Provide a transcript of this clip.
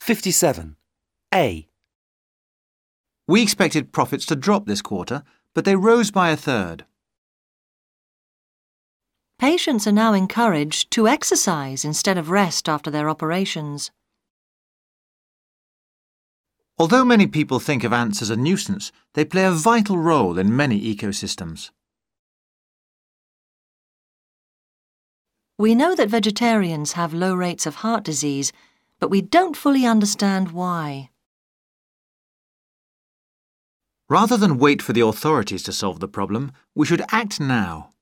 57. A. We expected profits to drop this quarter, but they rose by a third. Patients are now encouraged to exercise instead of rest after their operations. Although many people think of ants as a nuisance, they play a vital role in many ecosystems. We know that vegetarians have low rates of heart disease, but we don't fully understand why. Rather than wait for the authorities to solve the problem, we should act now.